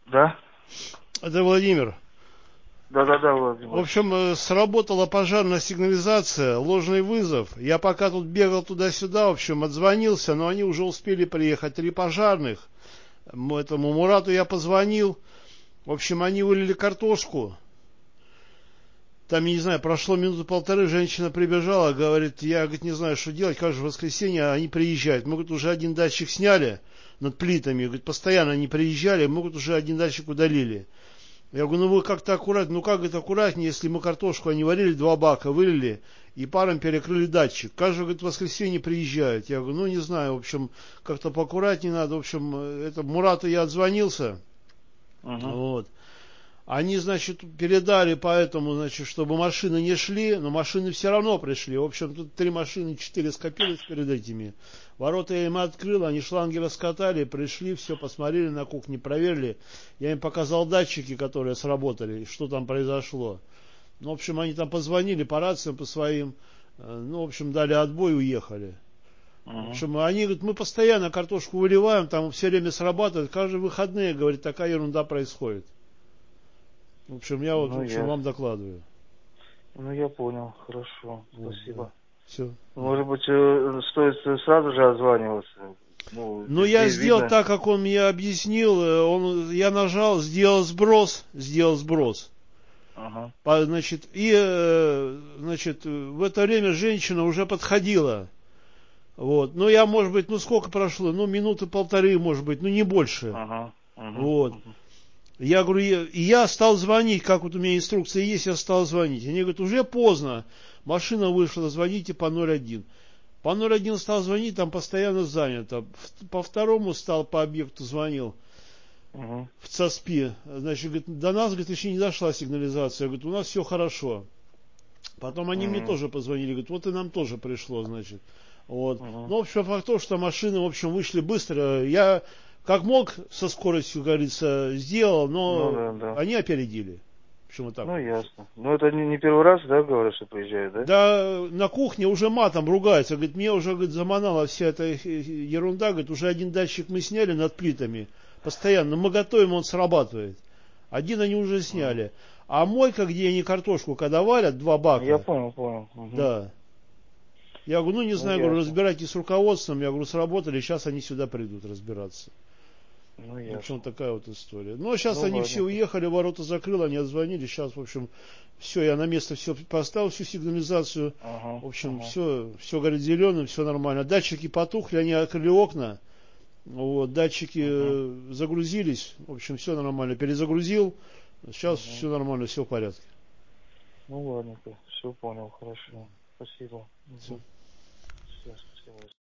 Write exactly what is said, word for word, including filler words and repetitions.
Да? Это Владимир. Да-да-да, Владимир. В общем, э, сработала пожарная сигнализация, ложный вызов. Я пока тут бегал туда-сюда, в общем, отзвонился, но они уже успели приехать, три пожарных. М, Этому Мурату я позвонил. В общем, они вылили картошку. Там, я не знаю, прошло минуты полторы, женщина прибежала, говорит, я, говорит, не знаю, что делать, как же в воскресенье они приезжают. Мы, говорит, уже один датчик сняли над плитами, говорит, постоянно они приезжали, мы, говорит, уже один датчик удалили. Я говорю, ну вы как-то аккуратнее, ну как это аккуратнее, если мы картошку, они варили, два бака вылили и паром перекрыли датчик. Как же, говорит, в воскресенье приезжают? Я говорю, ну не знаю, в общем, как-то поаккуратнее надо. В общем, это Мурату я отзвонился, Угу. вот. Они, значит, передали поэтому, значит, чтобы машины не шли, но машины все равно пришли. В общем, тут три машины, четыре скопилось перед этими. Ворота я им открыл, они шланги раскатали, пришли, все посмотрели на кухне, проверили. Я им показал датчики, которые сработали, что там произошло. Ну, в общем, они там позвонили по рациям, по своим. Ну, в общем, дали отбой и уехали. В Угу. общем, они говорят, мы постоянно картошку выливаем, там все время срабатывает, каждые выходные, говорит, такая ерунда происходит. В общем, я вот, в Ну, общем, вам ясно. докладываю. Ну, я понял. Хорошо. Вот, да. Спасибо. Все. Может быть, э, стоит сразу же отзваниваться? Ну, Ну, я везде сделал видно. так, как он мне объяснил. э, Он, я нажал, сделал сброс, сделал сброс. Ага. По- Значит, и, э, значит, в это время женщина уже подходила. Вот. Ну, я, может быть, ну, сколько прошло? Ну, минуты полторы, может быть, ну, не больше. Ага. Угу. Вот. Угу. Я говорю, я, и я стал звонить, как вот у меня инструкция есть, я стал звонить. Они говорят, уже поздно, машина вышла, звоните по ноль один. По ноль один стал звонить, там постоянно занято. По второму стал по объекту звонил Угу. в ЦАСПе. Значит, говорит, до нас, говорит, еще не дошла сигнализация. Говорит, у нас все хорошо. Потом они мне Угу. тоже позвонили, говорят, вот и нам тоже пришло, значит. Вот. Угу. Ну, в общем, факт то, что машины, в общем, вышли быстро. Я как мог со скоростью, говорится, сделал, Ну, но да, да. они опередили. В общем, вот так Ну, вот. ясно. Ну, это не, не первый раз, да, говорят, что приезжают, да? Да, на кухне уже матом ругается. Говорит, мне уже, говорит, заманала вся эта ерунда. Говорит, уже один датчик мы сняли над плитами. Постоянно. Мы готовим, он срабатывает. Один они уже Угу. сняли. А мойка, где они картошку, когда варят, два Я бака. понял, понял. Угу. Да. Я говорю, ну не Ну, знаю, говорю, ясно. разбирайтесь с руководством. Я говорю, сработали, сейчас они сюда придут разбираться. Ну, В общем, ясно. такая вот история. Ну, а сейчас Ну, они все ладненько. уехали, ворота закрыл, они отзвонили. Сейчас, в общем, все, я на место все поставил, всю сигнализацию. Ага, В общем, ага. все, все горит зеленым, все нормально. Датчики потухли, они открыли окна. Вот, датчики Угу. э, загрузились. В общем, все нормально. Перезагрузил. Сейчас Угу. все нормально, все в порядке. Ну, ладненько. Все понял, хорошо. Спасибо. Все. Угу. Все, спасибо.